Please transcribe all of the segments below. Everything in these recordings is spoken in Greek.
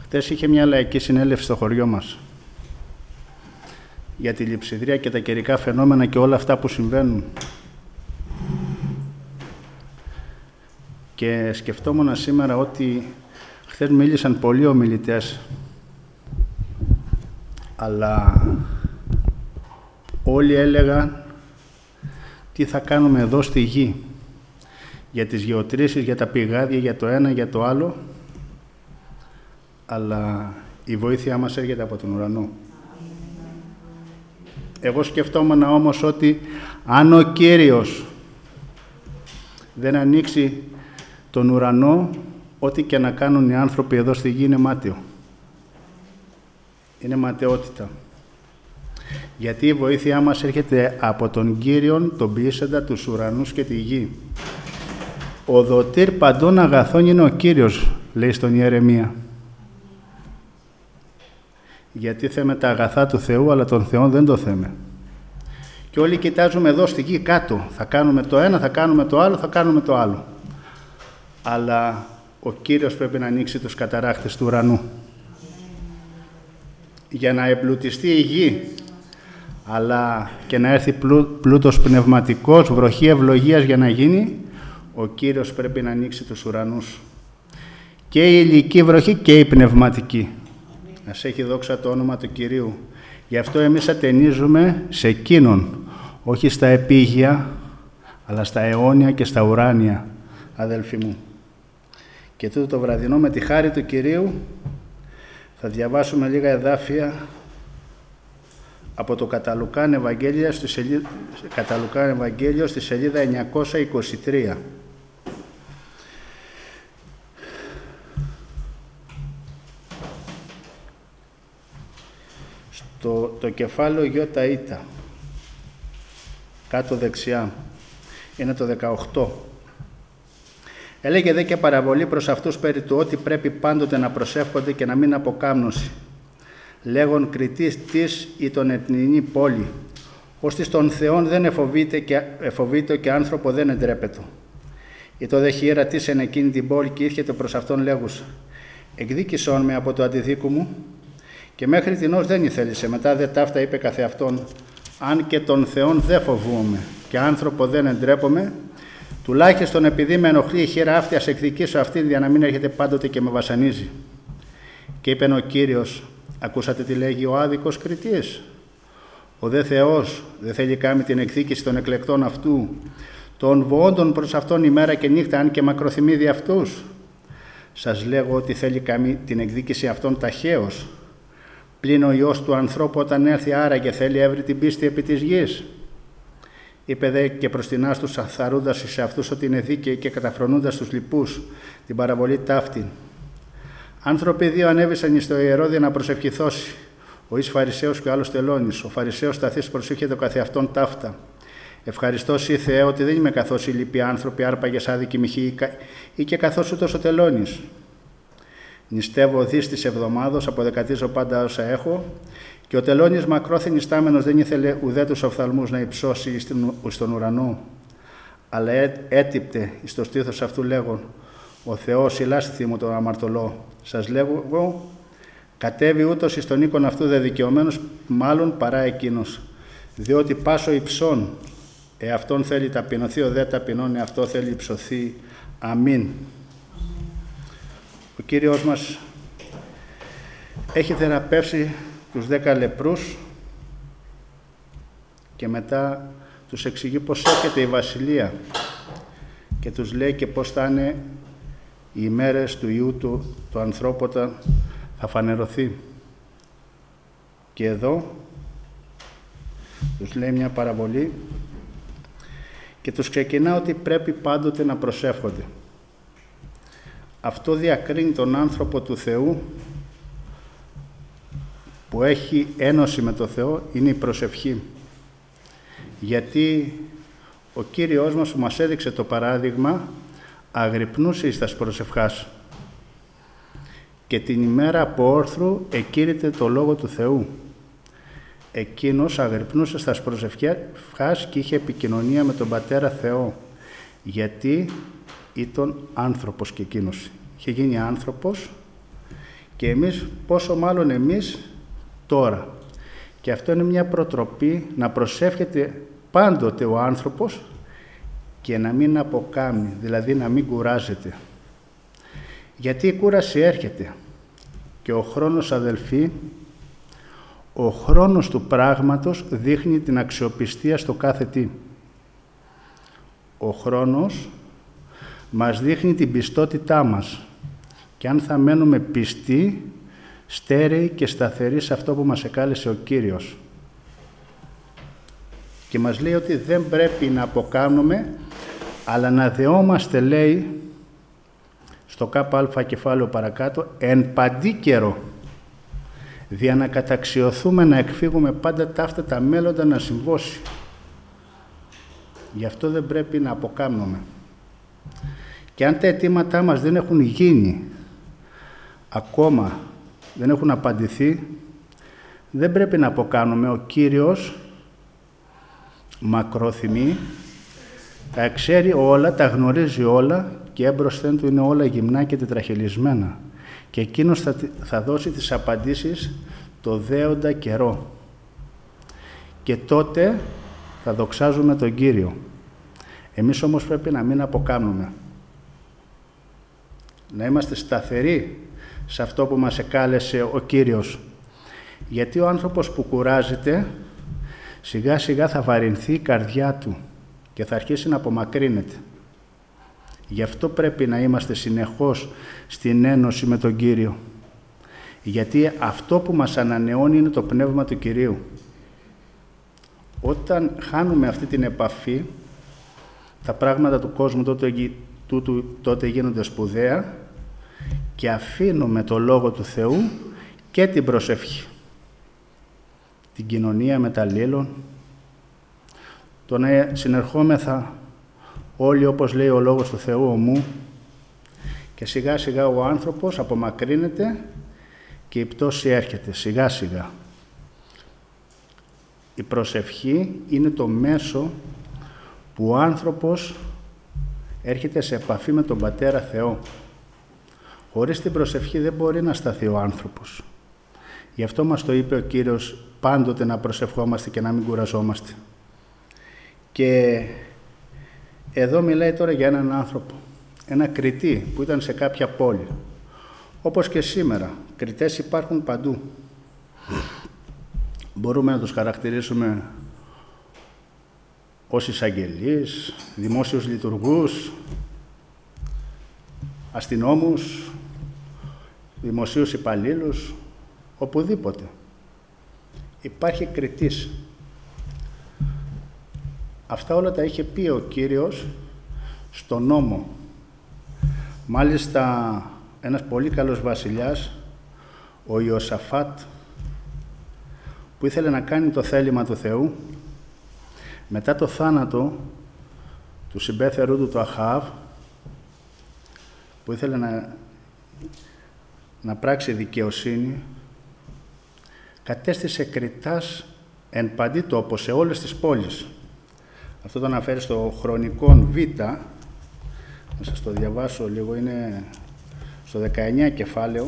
Χθες είχε μια λαϊκή συνέλευση στο χωριό μας για τη λειψιδρία και τα καιρικά φαινόμενα και όλα αυτά που συμβαίνουν. Και σκεφτόμουν σήμερα ότι χθες μίλησαν πολλοί ομιλητές, αλλά όλοι έλεγαν τι θα κάνουμε εδώ στη γη, για τις γεωτρήσεις, για τα πηγάδια, για το ένα, για το άλλο, αλλά η βοήθειά μας έρχεται από τον ουρανό. Εγώ σκεφτόμουν όμως ότι αν ο Κύριος δεν ανοίξει τον ουρανό, ό,τι και να κάνουν οι άνθρωποι εδώ στη γη είναι μάταιο. Είναι ματαιότητα. Γιατί η βοήθειά μας έρχεται από τον Κύριον, τον ποιήσαντα τους ουρανούς και τη γη. Ο δοτήρ παντών αγαθών είναι ο Κύριος, λέει στον Ιερεμία. Γιατί θέμε τα αγαθά του Θεού, αλλά τον Θεό δεν το θέμε. Και όλοι κοιτάζουμε εδώ στη γη κάτω. Θα κάνουμε το ένα, θα κάνουμε το άλλο, θα κάνουμε το άλλο. Αλλά ο Κύριος πρέπει να ανοίξει τους καταράχτες του ουρανού. Για να εμπλουτιστεί η γη, αλλά και να έρθει πλούτος πνευματικός, βροχή ευλογίας για να γίνει, ο Κύριος πρέπει να ανοίξει τους ουρανούς. Και η υλική βροχή και η πνευματική. Ας έχει δόξα το όνομα του Κυρίου. Γι' αυτό εμείς ατενίζουμε σε εκείνον, όχι στα επίγεια, αλλά στα αιώνια και στα ουράνια, αδελφοί μου. Και τούτο το βραδινό με τη χάρη του Κυρίου θα διαβάσουμε λίγα εδάφια από το Καταλουκάν Ευαγγέλιο στη σελίδα 923. Το κεφάλαιο Ιώτα Ήτα, κάτω δεξιά, είναι το 18. Έλεγε δε και παραβολή προς αυτούς περί του ότι πρέπει πάντοτε να προσεύχονται και να μην αποκάμνωση. Λέγον κριτής της ή τον εθνινή πόλη, ώστις τον Θεόν δεν εφοβείται και άνθρωπο δεν εντρέπετο. Ή το δε χείρα της εν εκείνη την πόλη και ήρχεται προς αυτόν λέγουσα, εκδίκησόν με από το αντιδίκου μου, και μέχρι τινός δεν ηθέλησε. Μετά δε ταύτα είπε καθεαυτόν, αν και τον Θεόν δεν φοβούμαι και άνθρωπο δεν εντρέπομαι, τουλάχιστον επειδή με ενοχλεί η χείρα αυτή, ας εκδικήσω αυτήν για να μην έρχεται πάντοτε και με βασανίζει. Και είπεν ο Κύριος, ακούσατε τι λέγει ο άδικος κριτής. Ο δε Θεός δεν θέλει κάνει την εκδίκηση των εκλεκτών αυτού, των βοόντων προς αυτόν ημέρα και νύχτα, αν και μακροθυμεί δι' αυτούς. Σας λέγω ότι θέλει κάνει την εκδίκηση αυτών ταχαίως. Πλην ο Υιός του ανθρώπου όταν έρθει άραγε θέλει έβρει την πίστη επί της γης. Είπε δε και προστινάς τους αθαρούντας σε αυτούς ότι είναι δίκαιοι και καταφρονούντας τους λοιπούς την παραβολή ταύτην. Άνθρωποι δύο ανέβησαν εις το ιερόδιο να προσευχηθώσει, ο εις Φαρισαίος και ο άλλος τελώνης. Ο Φαρισαίος σταθής προσήχεται ο καθεαυτόν ταύτα. Ευχαριστώς ή Θεέ ότι δεν είμαι καθώς οι λοιποί άνθρωποι άρπαγες άδικοι μοιχοί ή και καθώς ούτως ο τελώνης. Νηστεύω δις της εβδομάδος, αποδεκατίζω πάντα όσα έχω, και ο τελώνης μακρόθεν νηστάμενος δεν ήθελε ουδέ τους οφθαλμούς να υψώσει στον ουρανό, αλλά έτυπτε εις το στήθος αυτού λέγον, ο Θεός ηλάσθη μου τον αμαρτωλό. Σας λέγω εγώ, κατέβη ούτως εις τον οίκον αυτού δε δικαιωμένος, μάλλον παρά εκείνος, διότι πάσο υψών, εαυτόν θέλει ταπεινωθεί, ο δε ταπεινών εαυτό θέλει υψωθεί. Αμήν. Ο Κύριος μας έχει θεραπεύσει τους 10 λεπρούς και μετά τους εξηγεί πως έρχεται η Βασιλεία και τους λέει και πως θα είναι οι ημέρες του Υιού του ανθρώπου όταν θα φανερωθεί. Και εδώ τους λέει μια παραβολή και τους ξεκινά ότι πρέπει πάντοτε να προσεύχονται. Αυτό διακρίνει τον άνθρωπο του Θεού που έχει ένωση με το Θεό, είναι η προσευχή. Γιατί ο Κύριος μας που μας έδειξε το παράδειγμα αγρυπνούσε εις τας προσευχάς και την ημέρα από όρθρου εκήρυτε το Λόγο του Θεού. Εκείνος αγρυπνούσε στας προσευχάς και είχε επικοινωνία με τον Πατέρα Θεό, γιατί ήταν άνθρωπος και εκείνος. Είχε γίνει άνθρωπος Και εμείς, πόσο μάλλον εμείς τώρα. Και αυτό είναι μια προτροπή να προσεύχεται πάντοτε ο άνθρωπος και να μην αποκάμει, δηλαδή να μην κουράζεται. Γιατί η κούραση έρχεται και ο χρόνος, αδελφοί, ο χρόνος του πράγματος δείχνει την αξιοπιστία στο κάθε τι. Ο χρόνος μας δείχνει την πιστότητά μας και αν θα μένουμε πιστοί, στέρεοι και σταθεροί σε αυτό που μας εκάλεσε ο Κύριος. Και μας λέει ότι δεν πρέπει να αποκάμνουμε, αλλά να δεόμαστε, λέει, στο ΚΑ κεφάλαιο παρακάτω, εν παντί καιρό, δια να καταξιωθούμε να εκφύγουμε πάντα ταύτα τα μέλλοντα να συμβώσει. Γι' αυτό δεν πρέπει να αποκάμνουμε. Και αν τα αιτήματά μας δεν έχουν γίνει, ακόμα δεν έχουν απαντηθεί, δεν πρέπει να αποκάνουμε. Ο Κύριος μακρόθυμη, τα ξέρει όλα, τα γνωρίζει όλα και έμπροσθεν του είναι όλα γυμνά και τετραχελισμένα. Και εκείνος θα δώσει τις απαντήσεις το δέοντα καιρό. Και τότε θα δοξάζουμε τον Κύριο. Εμείς όμως πρέπει να μην αποκάμνουμε. Να είμαστε σταθεροί σε αυτό που μας εκάλεσε ο Κύριος. Γιατί ο άνθρωπος που κουράζεται, σιγά σιγά θα βαρυνθεί η καρδιά του και θα αρχίσει να απομακρύνεται. Γι' αυτό πρέπει να είμαστε συνεχώς στην ένωση με τον Κύριο. Γιατί αυτό που μας ανανεώνει είναι το Πνεύμα του Κυρίου. Όταν χάνουμε αυτή την επαφή, τα πράγματα του κόσμου τότε γίνονται σπουδαία και αφήνουμε το Λόγο του Θεού και την προσευχή. Την κοινωνία με τα αλλήλων, το να συνερχόμεθα όλοι όπως λέει ο Λόγος του Θεού ομού και σιγά σιγά ο άνθρωπος απομακρύνεται και η πτώση έρχεται σιγά σιγά. Η προσευχή είναι το μέσο που ο άνθρωπος έρχεται σε επαφή με τον Πατέρα Θεό. Χωρίς την προσευχή δεν μπορεί να σταθεί ο άνθρωπος. Γι' αυτό μας το είπε ο Κύριος πάντοτε να προσευχόμαστε και να μην κουραζόμαστε. Και εδώ μιλάει τώρα για έναν άνθρωπο, ένα κριτή που ήταν σε κάποια πόλη. Όπως και σήμερα, κριτές υπάρχουν παντού. Μπορούμε να τους χαρακτηρίσουμε ως εισαγγελείς, δημόσιους λειτουργούς, αστυνόμους, δημοσίους υπαλλήλους, οπουδήποτε. Υπάρχει κριτής. Αυτά όλα τα είχε πει ο Κύριος στον νόμο. Μάλιστα, ένας πολύ καλός βασιλιάς, ο Ιωσαφάτ, που ήθελε να κάνει το θέλημα του Θεού, μετά το θάνατο του συμπέθερου του, του Αχάβ, που ήθελε να πράξει δικαιοσύνη, κατέστησε κριτάς εν παντί τόπο σε όλες τις πόλεις. Αυτό το αναφέρει στο Χρονικόν Β, να σας το διαβάσω λίγο, είναι στο 19 κεφάλαιο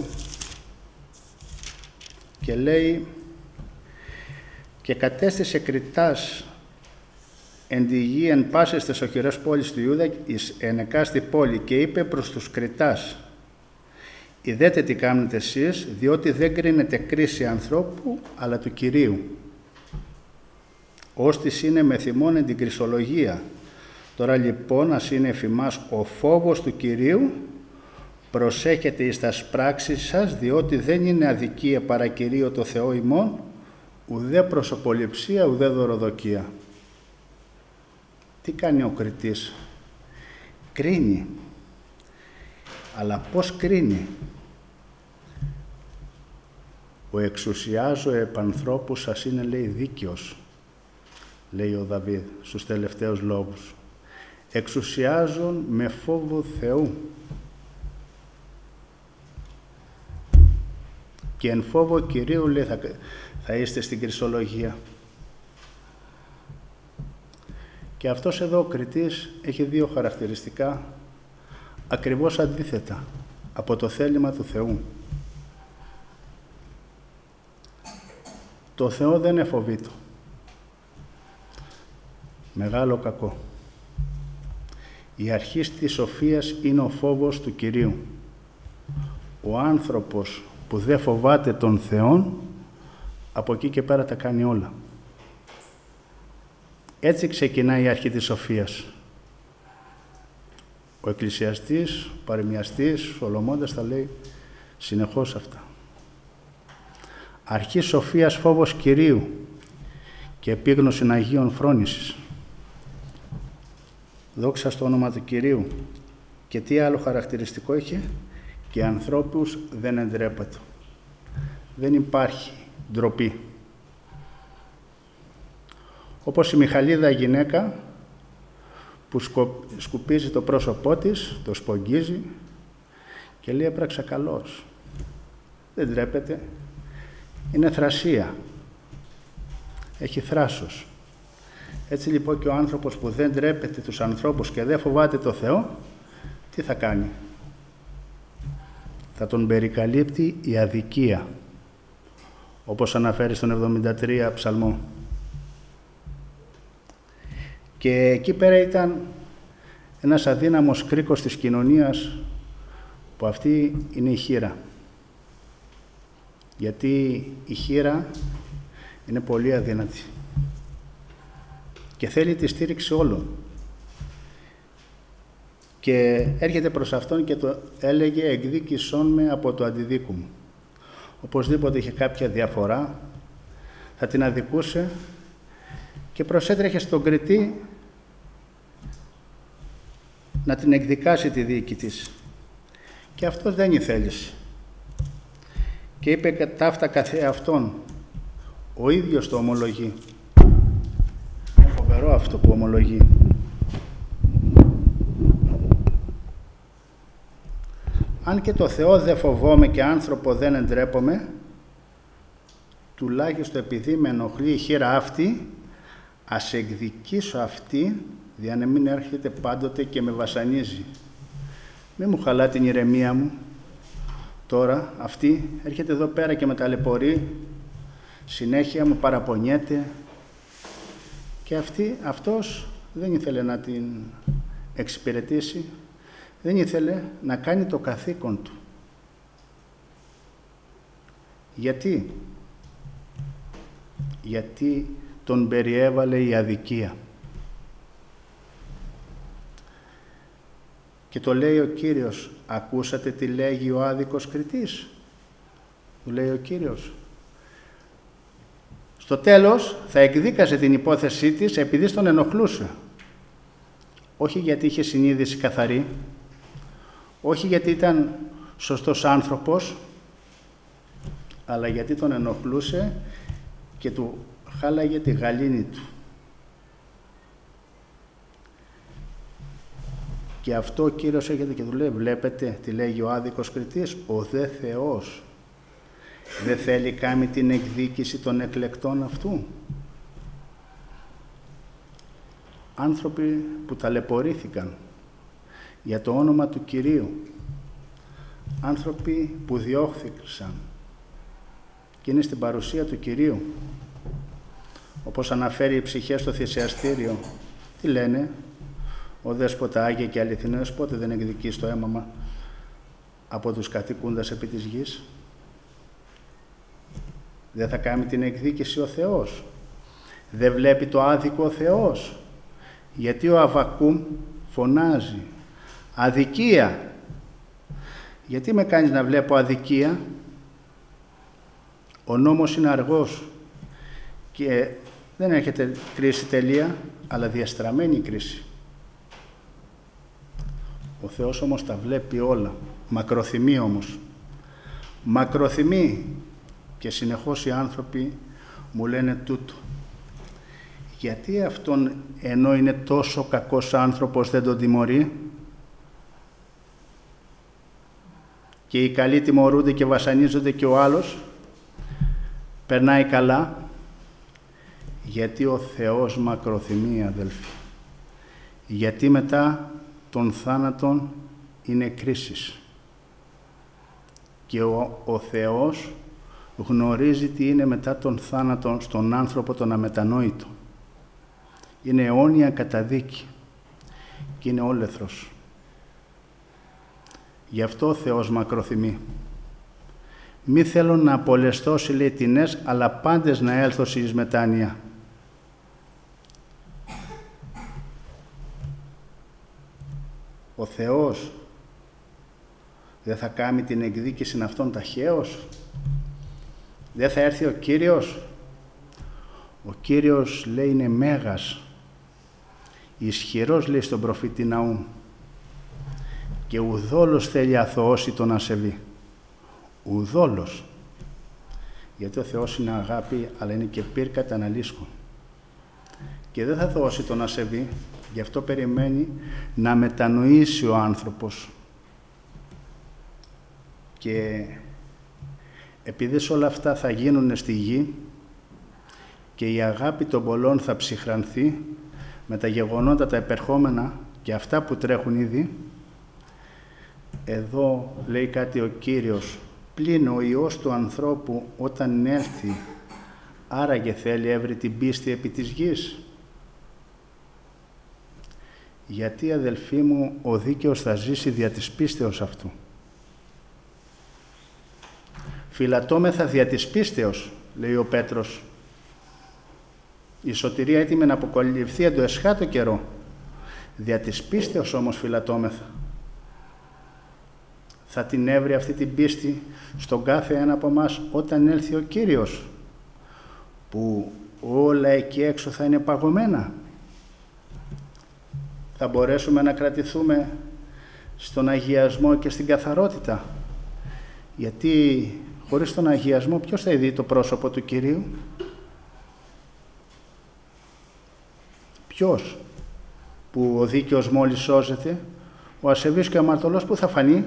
και λέει «Και κατέστησε κριτάς εν τη γη εν πάσες τες οχυρές πόλεις του Ιούδα εις εν εκάστη πόλη και είπε προς τους κριτάς «Ιδέτε τι κάνετε εσείς, διότι δεν κρίνετε κρίση ανθρώπου, αλλά του Κυρίου. Ώστις είναι με θυμόν εν την κρυσολογία. Τώρα λοιπόν, ας είναι εφημάς ο φόβος του Κυρίου, προσέχετε εις τας πράξεις σας, διότι δεν είναι αδικία παρά Κυρίω το Θεό ημών, ουδέ προσωποληψία, ουδέ δωροδοκία». Τι κάνει ο κριτής? Κρίνει. Αλλά πώς κρίνει? «Ο εξουσιάζω επ' ανθρώπου σας είναι», λέει, «δίκαιος», λέει ο Δαβίδ στους τελευταίους λόγους. «Εξουσιάζον με φόβο Θεού και εν φόβο Κυρίου», λέει, θα είστε στην κρυσολογία. Και αυτός εδώ ο κριτής έχει δύο χαρακτηριστικά ακριβώς αντίθετα από το θέλημα του Θεού. Το Θεό δεν εφοβείτο. Μεγάλο κακό. Η αρχή της σοφίας είναι ο φόβος του Κυρίου. Ο άνθρωπος που δεν φοβάται τον Θεόν, από εκεί και πέρα τα κάνει όλα. Έτσι ξεκινάει η αρχή της σοφίας. Ο εκκλησιαστής, ο παροιμιαστής, ο Σολομώντας τα λέει συνεχώς αυτά. Αρχή σοφίας φόβος Κυρίου και επίγνωση Αγίων φρόνησης. Δόξα στο όνομα του Κυρίου. Και τι άλλο χαρακτηριστικό είχε? Και ανθρώπους δεν εντρέπεται. Δεν υπάρχει ντροπή. Όπως η Μιχαλίδα γυναίκα που σκουπίζει το πρόσωπό της, το σπογγίζει και λέει έπραξα καλώς. Δεν ντρέπεται. Είναι θρασία. Έχει θράσος. Έτσι λοιπόν και ο άνθρωπος που δεν ντρέπεται τους ανθρώπους και δεν φοβάται το Θεό, τι θα κάνει? Θα τον περικαλύπτει η αδικία, όπως αναφέρει στον 73 ψαλμό. Και εκεί πέρα ήταν ένας αδύναμος κρίκος της κοινωνίας, που αυτή είναι η χήρα. Γιατί η χήρα είναι πολύ αδύνατη και θέλει τη στήριξη όλων. Και έρχεται προς αυτόν και το έλεγε εκδίκησόν με από το αντιδίκου μου. Οπωσδήποτε είχε κάποια διαφορά, θα την αδικούσε και προσέτρεχε στον κριτή να την εκδικάσει τη δίκη της. Και αυτό δεν ήθελες. Και είπε ταύτα καθεαυτόν. Ο ίδιος το ομολογεί. Είναι φοβερό αυτό που ομολογεί. Αν και το Θεό δεν φοβόμαι και άνθρωπο δεν εντρέπομαι, τουλάχιστον επειδή με ενοχλεί η χείρα αυτή, ας εκδικήσω αυτή, δια να μην έρχεται πάντοτε και με βασανίζει. Μη μου χαλά την ηρεμία μου. Τώρα αυτή έρχεται εδώ πέρα και με ταλαιπωρεί, συνέχεια μου παραπονιέται και αυτός δεν ήθελε να την εξυπηρετήσει, δεν ήθελε να κάνει το καθήκον του. Γιατί τον περιέβαλε η αδικία. Και το λέει ο Κύριος, ακούσατε τι λέγει ο άδικος κριτής? Του λέει ο Κύριος. Στο τέλος θα εκδίκασε την υπόθεσή της επειδή τον ενοχλούσε. Όχι γιατί είχε συνείδηση καθαρή, όχι γιατί ήταν σωστός άνθρωπος, αλλά γιατί τον ενοχλούσε και του χάλαγε τη γαλήνη του. Και αυτό ο Κύριος έρχεται και του λέει, βλέπετε τι λέγει ο άδικος κριτής, ο δε Θεός δεν θέλει κάνει την εκδίκηση των εκλεκτών αυτού. Άνθρωποι που ταλαιπωρήθηκαν για το όνομα του Κυρίου, άνθρωποι που διώχθηκαν και είναι στην παρουσία του Κυρίου, όπως αναφέρει οι ψυχές στο θυσιαστήριο, τι λένε? Ο Δέσποτα Άγιε και αληθινός πότε δεν εκδικείς το αίμα από τους κατοικούντας επί της γης? Δεν θα κάνει την εκδίκηση ο Θεός? Δεν βλέπει το άδικο ο Θεός? Γιατί ο Αβακούμ φωνάζει αδικία. Γιατί με κάνεις να βλέπω αδικία? Ο νόμος είναι αργός και δεν έρχεται κρίση τελεία, αλλά διαστραμμένη κρίση. Ο Θεός όμως τα βλέπει όλα. Μακροθυμεί όμως. Μακροθυμεί. Και συνεχώς οι άνθρωποι μου λένε τούτο. Γιατί αυτόν, ενώ είναι τόσο κακός άνθρωπος, δεν τον τιμωρεί? Και οι καλοί τιμωρούνται και βασανίζονται και ο άλλος περνάει καλά? Γιατί ο Θεός μακροθυμεί, αδελφοί. Γιατί μετά των θάνατων είναι κρίσεις. Και ο Θεός γνωρίζει τι είναι μετά τον θάνατο στον άνθρωπο τον αμετανόητο. Είναι αιώνια καταδίκη και είναι όλεθρος. Γι' αυτό ο Θεός μακροθυμεί. Μη θέλω να απολεστώσει, λέει, τινές, αλλά πάντες να έλθω εις μετάνοια. Ο Θεός δεν θα κάνει την εκδίκηση αυτών ταχαίως? Δεν θα έρθει ο Κύριος? Ο Κύριος, λέει, είναι μέγας, ισχυρός, λέει στον προφήτη Ναούμ, και ουδόλως θέλει αθωώσει τον ασεβή. Ουδόλως. Γιατί ο Θεός είναι αγάπη, αλλά είναι και πύρκα αναλύσκων. Και δεν θα δώσει τον ασεβή, γι' αυτό περιμένει να μετανοήσει ο άνθρωπος. Και επειδή σε όλα αυτά θα γίνουν στη γη και η αγάπη των πολλών θα ψυχρανθεί με τα γεγονότα τα επερχόμενα και αυτά που τρέχουν ήδη, εδώ λέει κάτι ο Κύριος: πλην ο Υιός του ανθρώπου όταν έρθει, άραγε θέλει έβρει την πίστη επί της γης? Γιατί, αδελφοί μου, ο δίκαιος θα ζήσει δια της πίστεως αυτού. Φυλατώμεθα δια της πίστεως, λέει ο Πέτρος. Η σωτηρία έτοιμη να αποκαλυφθεί εν το εσχάτω καιρό. Δια της πίστεως όμως φυλατώμεθα. Θα την έβρει αυτή την πίστη στον κάθε ένα από εμάς όταν έλθει ο Κύριος, που όλα εκεί έξω θα είναι παγωμένα? Θα μπορέσουμε να κρατηθούμε στον αγιασμό και στην καθαρότητα? Γιατί χωρίς τον αγιασμό ποιος θα δει το πρόσωπο του Κυρίου? Ποιος? Που ο δίκαιος μόλις σώζεται, ο ασεβής και ο αμαρτωλός που θα φανεί?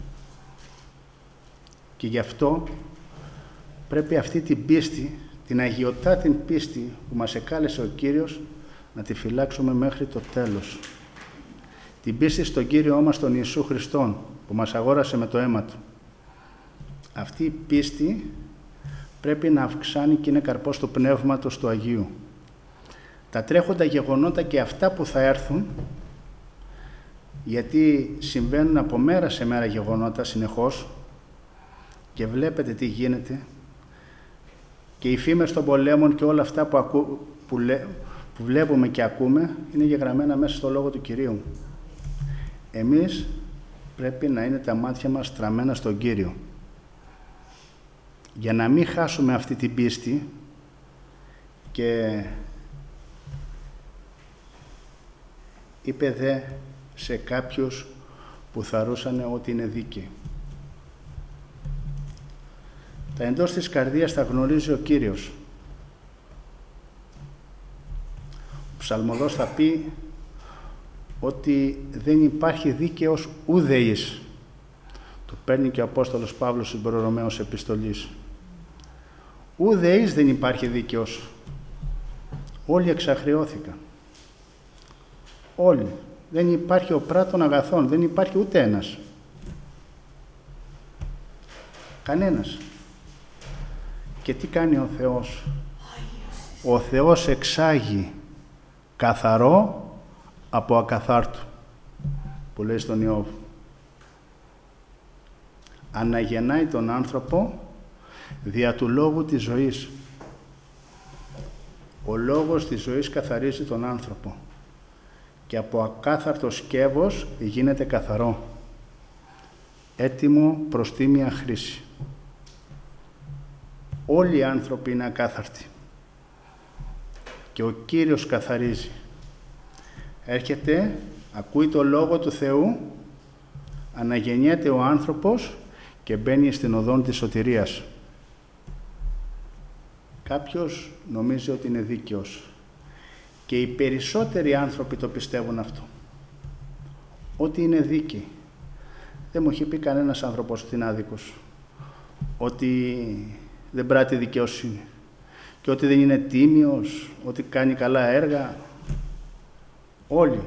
Και γι' αυτό πρέπει αυτή την πίστη, την αγιωτά την πίστη που μας εκάλεσε ο Κύριος, να τη φυλάξουμε μέχρι το τέλος. Την πίστη στον Κύριο μας τον Ιησού Χριστόν, που μας αγόρασε με το αίμα Του. Αυτή η πίστη πρέπει να αυξάνει και είναι καρπός του Πνεύματος του Αγίου. Τα τρέχοντα γεγονότα και αυτά που θα έρθουν, γιατί συμβαίνουν από μέρα σε μέρα γεγονότα συνεχώς και βλέπετε τι γίνεται, και οι φήμες των πολέμων και όλα αυτά που βλέπουμε και ακούμε είναι γεγραμμένα μέσα στο Λόγο του Κυρίου. Εμείς πρέπει να είναι τα μάτια μας στραμμένα στον Κύριο, για να μην χάσουμε αυτή την πίστη. Και είπε δε σε κάποιους που θαρούσαν ότι είναι δίκαιοι: τα εντός της καρδίας τα γνωρίζει ο Κύριος. Ο ψαλμοδός θα πει ότι δεν υπάρχει δίκαιος ουδεής. Το παίρνει και ο Απόστολος Παύλος στην προ Ρωμαίους επιστολής. Ουδεής δεν υπάρχει δίκαιος. Όλοι εξαχρεώθηκαν. Όλοι. Δεν υπάρχει ο πράτων αγαθών. Δεν υπάρχει ούτε ένας. Κανένας. Και τι κάνει ο Θεός? Ο Θεός εξάγει καθαρό από ακαθάρτου, που λέει στον Ιώβ. Αναγεννάει τον άνθρωπο δια του λόγου της ζωής. Ο λόγος της ζωής καθαρίζει τον άνθρωπο και από ακάθαρτο σκεύος γίνεται καθαρό, έτοιμο προς τίμια χρήση. Όλοι οι άνθρωποι είναι ακάθαρτοι και ο Κύριος καθαρίζει. Έρχεται, ακούει το Λόγο του Θεού, αναγεννιέται ο άνθρωπος και μπαίνει στην οδόν της σωτηρίας. Κάποιος νομίζει ότι είναι δίκαιος και οι περισσότεροι άνθρωποι το πιστεύουν αυτό, ότι είναι δίκαιοι. Δεν μου έχει πει κανένας άνθρωπος ότι είναι άδικος, ότι δεν πράττει δικαιοσύνη και ότι δεν είναι τίμιος, ότι κάνει καλά έργα. Όλοι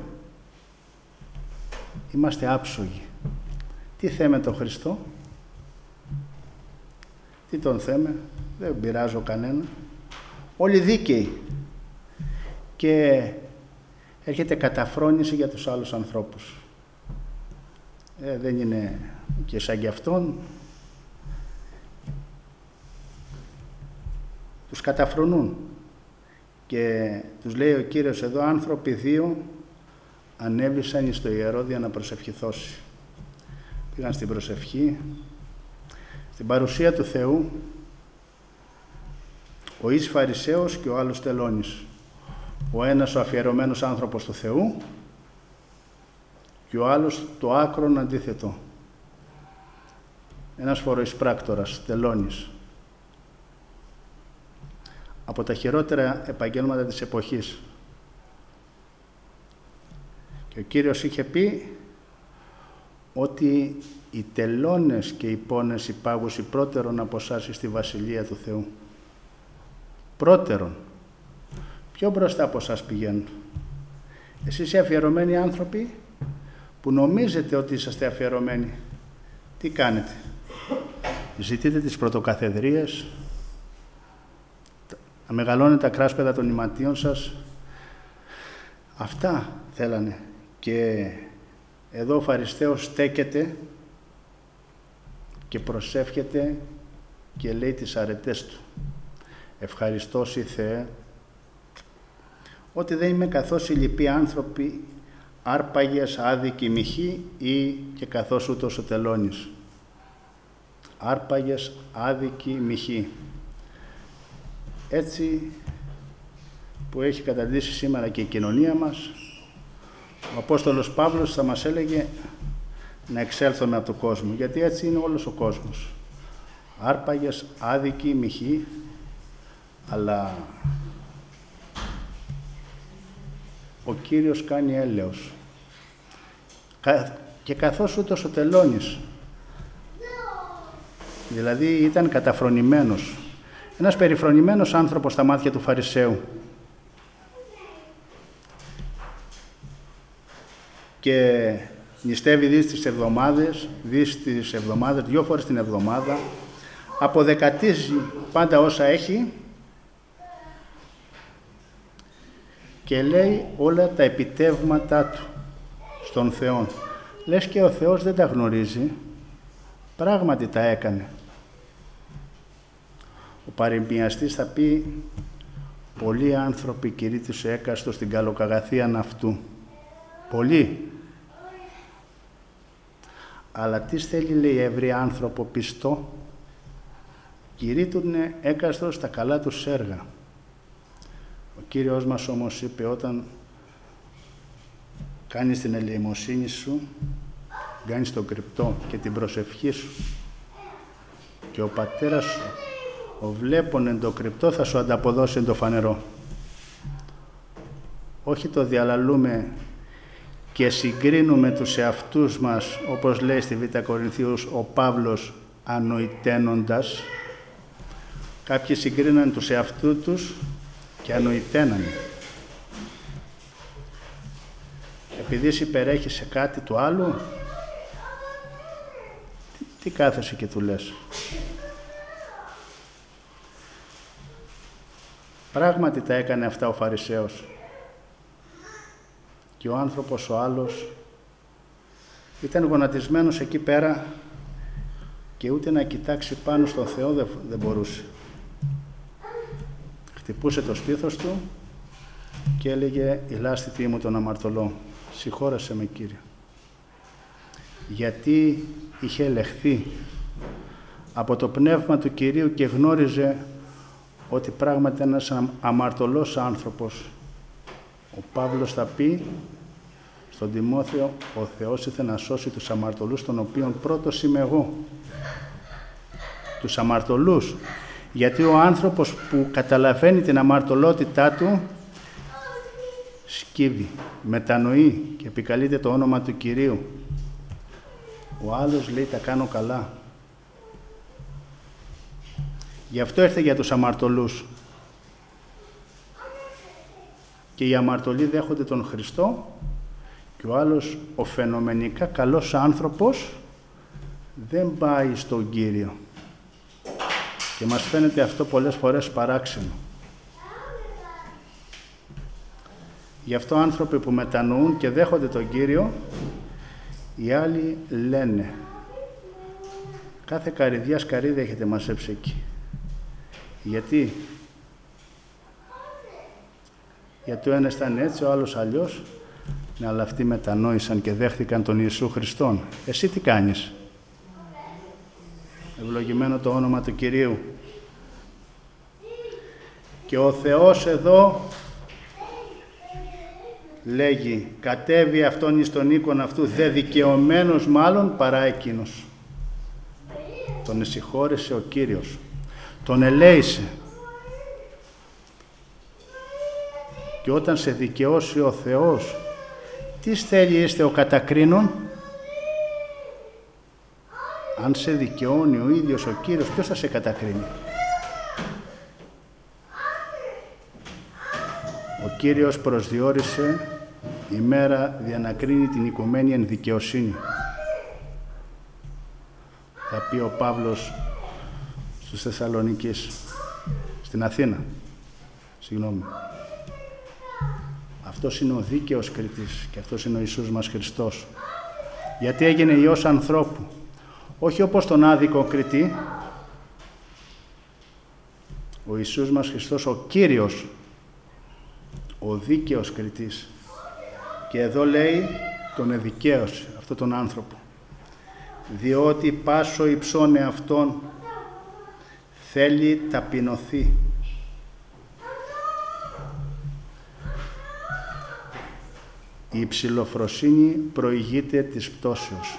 είμαστε άψογοι. Τι θέμε τον Χριστό? Τι τον θέμε, δεν πειράζω κανένα. Όλοι δίκαιοι. Και έρχεται καταφρόνηση για τους άλλους ανθρώπους. Δεν είναι και σαν κι αυτόν. Τους καταφρονούν. Και τους λέει ο Κύριος εδώ, άνθρωποι δύο ανέβησαν στο ιερόδιο να προσευχηθώσει. Πήγαν στην προσευχή, στην παρουσία του Θεού, ο εις Φαρισαίος και ο άλλος τελώνης. Ο ένας ο αφιερωμένος άνθρωπος του Θεού και ο άλλος το άκρον αντίθετο. Ένας φοροεισπράκτορας, τελώνης. Από τα χειρότερα επαγγέλματα της εποχής. Και ο Κύριος είχε πει ότι οι τελώνες και οι πόνες υπάγουσι πρώτερον από εσάς στη Βασιλεία του Θεού. Πρώτερον. Πιο μπροστά από εσάς πηγαίνουν. Εσείς οι αφιερωμένοι άνθρωποι που νομίζετε ότι είσαστε αφιερωμένοι, τι κάνετε? Ζητείτε τις πρωτοκαθεδρίες, να μεγαλώνετε τα κράσπεδα των ηματίων σας. Αυτά θέλανε. Και εδώ ο Φαρισταίος στέκεται και προσεύχεται και λέει τις αρετές του. Ευχαριστώ Συ Θεέ, ότι δεν είμαι καθώς οι λοιποί άνθρωποι, άρπαγες, άδικοι, μοιχοί ή και καθώς ούτως ο τελώνης. Άρπαγες, άδικοι, μοιχοί. Έτσι που έχει καταντήσει σήμερα και η κοινωνία μας, ο Απόστολος Παύλος θα μας έλεγε να εξέλθουμε από τον κόσμο, γιατί έτσι είναι όλος ο κόσμος. Άρπαγες, άδικοι, μοιχοί, αλλά ο Κύριος κάνει έλεος. Και καθώς ούτως ο τελώνης, δηλαδή ήταν καταφρονημένος, ένας περιφρονημένος άνθρωπος στα μάτια του Φαρισαίου. Και νηστεύει δις τις εβδομάδες, 2 φορές την εβδομάδα, αποδεκατίζει πάντα όσα έχει και λέει όλα τα επιτεύγματά του στον Θεό. Λες και ο Θεός δεν τα γνωρίζει, πράγματι τα έκανε. Ο παρεμοιαστής θα πει πολλοί άνθρωποι κηρύττησε έκαστο στην καλοκαγαθίαν αυτού. Πολλοί. Αλλά τι θέλει, λέει, εύρη άνθρωπο πιστό? Κηρύττουνε έκαστο στα καλά τους έργα. Ο Κύριος μας όμως είπε, όταν κάνεις την ελεημοσύνη σου, κάνεις το κρυπτό και την προσευχή σου και ο πατέρας σου, ο βλέπων εν το κρυπτό, θα σου ανταποδώσει εν το φανερό. Όχι το διαλαλούμε και συγκρίνουμε τους εαυτούς μας, όπως λέει στη Β' Κορινθίους ο Παύλος, ανοηταίνοντας. Κάποιοι συγκρίναν τους εαυτούς τους και ανοηταίνανε. Επειδή εσύ υπερέχεις σε κάτι του άλλου, τι κάθεσαι και του λες? Πράγματι τα έκανε αυτά ο Φαρισαίος. Και ο άνθρωπος ο άλλος ήταν γονατισμένος εκεί πέρα και ούτε να κοιτάξει πάνω στον Θεό δεν μπορούσε. Χτυπούσε το στήθος του και έλεγε «Η λάστητη μου τον αμαρτωλό, συγχώρεσέ με Κύριε». Γιατί είχε ελεχθεί από το πνεύμα του Κυρίου και γνώριζε ότι πράγματι ένας αμαρτωλός άνθρωπος. Ο Παύλος θα πει στον Τιμόθεο, ο Θεός ήθελε να σώσει τους αμαρτωλούς, των οποίων πρώτος είμαι εγώ. Τους αμαρτωλούς. Γιατί ο άνθρωπος που καταλαβαίνει την αμαρτωλότητά του σκύβει, μετανοεί και επικαλείται το όνομα του Κυρίου. Ο άλλος λέει τα κάνω καλά. Γι' αυτό ήρθε για τους αμαρτωλούς. Και οι αμαρτωλοί δέχονται τον Χριστό και ο άλλος, ο φαινομενικά καλός άνθρωπος, δεν πάει στον Κύριο. Και μας φαίνεται αυτό πολλές φορές παράξενο. Γι' αυτό άνθρωποι που μετανοούν και δέχονται τον Κύριο, οι άλλοι λένε κάθε καρυδιά σκαρίδι έχετε μαζέψει εκεί. Γιατί ο ένας ήταν έτσι, ο άλλος αλλιώς. Ναι, αλλά αυτοί μετανόησαν και δέχτηκαν τον Ιησού Χριστόν. Εσύ τι κάνεις? Ευλογημένο το όνομα του Κυρίου. Και ο Θεός εδώ λέγει, κατέβει αυτόν εις τον οίκον αυτού, δε δικαιωμένος μάλλον παρά εκείνος. Τον εσυγχώρεσε ο Κύριος, τον ελέησε. Και όταν σε δικαιώσει ο Θεός, τι θέλει είστε ο κατακρίνων? Αν σε δικαιώνει ο ίδιος ο Κύριος, ποιος θα σε κατακρίνει? Ο Κύριος προσδιορίσε ημέρα διανακρίνει την οικουμένη εν δικαιοσύνη. Θα πει ο Παύλος στους Θεσσαλονικείς, στην Αθήνα, συγγνώμη. Αυτός είναι ο δίκαιος κριτής και αυτός είναι ο Ιησούς μας Χριστός. Γιατί έγινε Υιός ανθρώπου, όχι όπως τον άδικο κριτή, ο Ιησούς μας Χριστός, ο Κύριος, ο δίκαιος κριτής. Και εδώ λέει τον εδικαίωσε αυτόν τον άνθρωπο. Διότι πάσο υψών εαυτόν θέλει ταπεινωθεί. Η υψηλοφροσύνη προηγείται της πτώσεως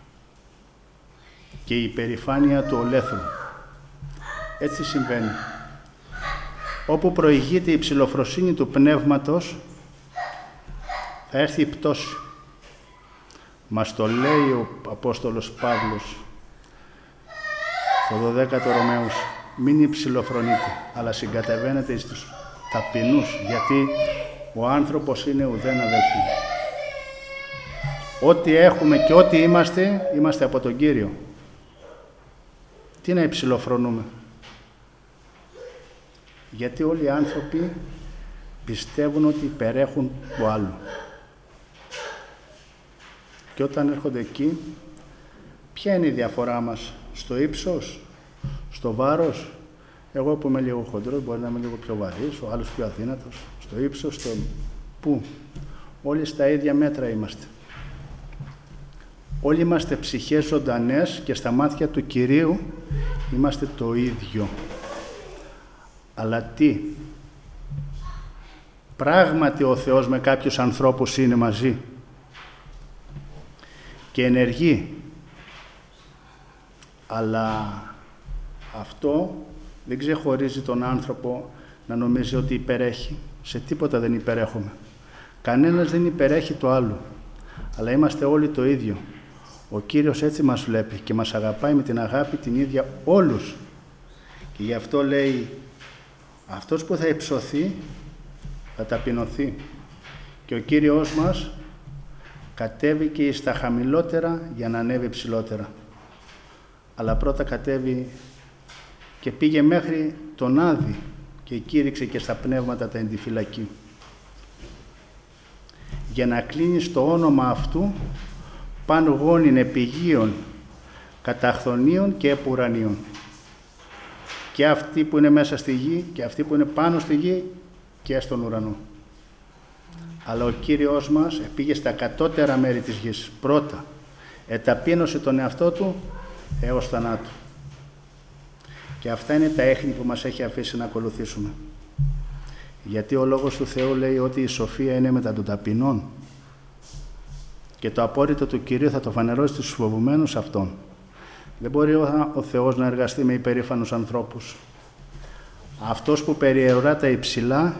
και η υπερηφάνεια του ολέθρου. Έτσι συμβαίνει. Όπου προηγείται η υψηλοφροσύνη του πνεύματος, θα έρθει η πτώση. Μας το λέει ο Απόστολος Παύλος στο 12ο Ρωμαίους. Μην υψηλοφρονείτε, αλλά συγκατεβαίνετε εις τους ταπεινούς, γιατί ο άνθρωπος είναι ουδέν αδελφοί. Ό,τι έχουμε και ό,τι είμαστε, είμαστε από τον Κύριο. Τι να υψηλοφρονούμε? Γιατί όλοι οι άνθρωποι πιστεύουν ότι υπερέχουν του άλλου. Και όταν έρχονται εκεί, ποια είναι η διαφορά μας? Στο ύψος, στο βάρος? Εγώ που είμαι λίγο χοντρός, μπορεί να είμαι λίγο πιο βαρύς, ο άλλος πιο αδύνατος. Στο ύψος, στο πού? Όλοι στα ίδια μέτρα είμαστε. Όλοι είμαστε ψυχές ζωντανές και στα μάτια του Κυρίου είμαστε το ίδιο. Αλλά τι? Πράγματι ο Θεός με κάποιους ανθρώπους είναι μαζί και ενεργεί. Αλλά αυτό δεν ξεχωρίζει τον άνθρωπο να νομίζει ότι υπερέχει. Σε τίποτα δεν υπερέχουμε. Κανένας δεν υπερέχει το άλλο. Αλλά είμαστε όλοι το ίδιο. Ο Κύριος έτσι μας βλέπει και μας αγαπάει με την αγάπη την ίδια όλους. Και γι' αυτό λέει, αυτός που θα υψωθεί θα ταπεινωθεί. Και ο Κύριος μας κατέβηκε στα χαμηλότερα για να ανέβει ψηλότερα. Αλλά πρώτα κατέβη και πήγε μέχρι τον Άδη και κήρυξε και στα πνεύματα τα εν τη φυλακή. Για να κλείνει το όνομα αυτού πάνω γόνιν επιγείων, καταχθονίων και επουρανίων. Και αυτοί που είναι μέσα στη γη και αυτοί που είναι πάνω στη γη και στον ουρανό. Αλλά ο Κύριος μας πήγε στα κατώτερα μέρη της γης. Πρώτα, εταπείνωσε τον εαυτό του έως θανάτου. Και αυτά είναι τα έχνη που μας έχει αφήσει να ακολουθήσουμε. Γιατί ο Λόγος του Θεού λέει ότι η σοφία είναι μετά των ταπεινών. Και το απόρριτο του Κυρίου θα το φανερώσει στους φοβουμένους αυτών. Δεν μπορεί ο Θεός να εργαστεί με υπερήφανους ανθρώπους. Αυτός που περιερά τα υψηλά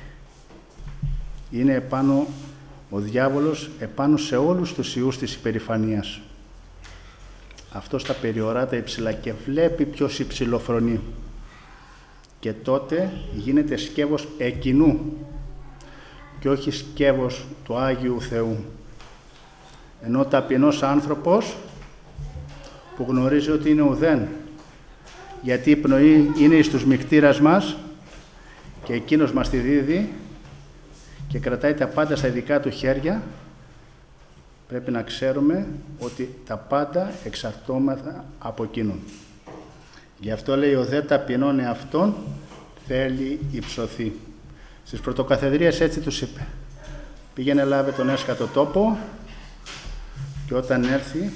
είναι επάνω, ο διάβολος επάνω σε όλους τους ιούς της υπερηφανίας. Αυτός τα περιορά τα υψηλά και βλέπει ποιος υψηλοφρονεί. Και τότε γίνεται σκεύος εκείνου και όχι σκεύος του Άγιου Θεού. Ενώ ο ταπεινός άνθρωπος που γνωρίζει ότι είναι ουδέν γιατί η πνοή είναι εις τους μυκτήρας μας και εκείνος μας τη δίδει και κρατάει τα πάντα στα δικά του χέρια, πρέπει να ξέρουμε ότι τα πάντα εξαρτώμεθα από εκείνον. Γι' αυτό λέει ο δε ταπεινών εαυτόν θέλει υψωθεί. Στις πρωτοκαθεδρίες έτσι τους είπε. Πήγαινε λάβε τον έσχατο τόπο και όταν έρθει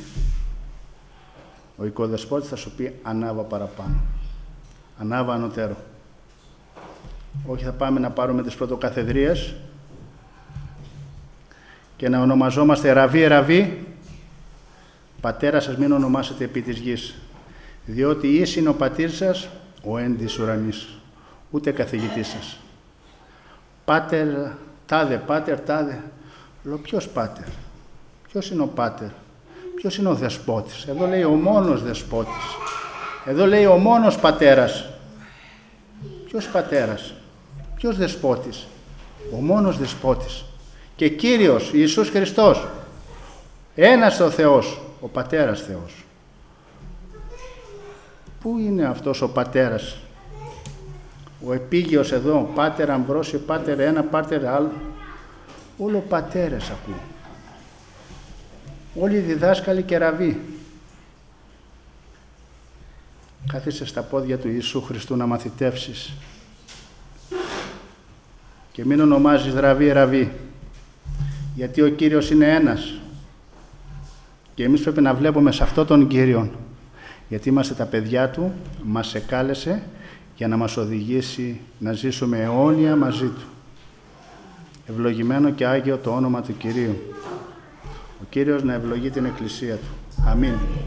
ο οικοδεσπότης θα σου πει ανάβα παραπάνω. Ανάβα ανωτέρω. Όχι θα πάμε να πάρουμε τις πρωτοκαθεδρίες και να ονομαζόμαστε Ραβί, πατέρα σας μην ονομάσετε επί της γης, διότι εις είναι ο πατήρ σας, ο εν της ουρανής, ούτε καθηγητής σας. Πάτερ, τάδε. Λέω ποιος πάτερ, ποιος είναι ο πάτερ, ποιος είναι ο δεσπότης. Εδώ λέει ο μόνος δεσπότης, εδώ λέει ο μόνος πατέρας. Ποιος πατέρας, ποιος δεσπότης, ο μόνος δεσπότης. Και Κύριος Ιησούς Χριστός, ένας ο Θεός, ο Πατέρας Θεός. Πού είναι αυτός ο Πατέρας, ο επίγειος εδώ, Πάτερ Αμβρόσιο, Πάτερ ένα, Πάτερ άλλο, όλο πατέρες ακούω. Όλοι οι διδάσκαλοι και ραβοί. Κάθισε στα πόδια του Ιησού Χριστού να μαθητεύσεις και μην ονομάζεις ραβί, γιατί ο Κύριος είναι ένας και εμείς πρέπει να βλέπουμε σε αυτόν τον Κύριον, γιατί είμαστε τα παιδιά Του, μας εκάλεσε για να μας οδηγήσει να ζήσουμε αιώνια μαζί Του. Ευλογημένο και Άγιο το όνομα του Κυρίου. Ο Κύριος να ευλογεί την Εκκλησία Του. Αμήν.